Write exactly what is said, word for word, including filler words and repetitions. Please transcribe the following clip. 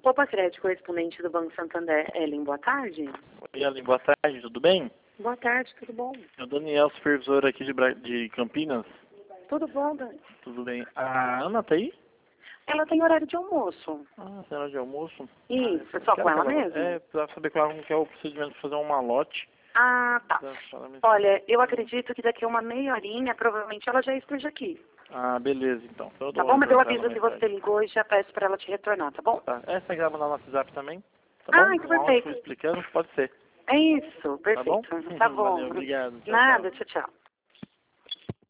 Opa Crédito, correspondente do Banco Santander. Ellen, boa tarde. Oi, Ellen, boa tarde, tudo bem? Boa tarde, tudo bom? É o Daniel, supervisor aqui de, Bra... de Campinas. Tudo bom, Dani? Tudo bem. A Ana tá aí? Ela tem horário de almoço. Ah, tem hora de almoço? Isso, Ah, é só quero com ela que mesmo? É, pra saber qual como que é o procedimento para fazer um malote. Ah, tá. Pra- pra me- Olha, eu acredito que daqui a uma meia horinha, provavelmente ela já esteja aqui. Ah, beleza, então. Então eu Tá dou bom? um Mas eu retorno pra ela aviso que você mensagem. ligou e já peço pra ela te retornar, tá bom? Tá. É, você quer mandar no WhatsApp também? Tá Ah, bom? então Um áudio perfeito. explicando, pode ser. É isso, Tá bom? perfeito. Tá bom. Valeu, obrigado. Tchau, Nada, tchau. tchau, tchau.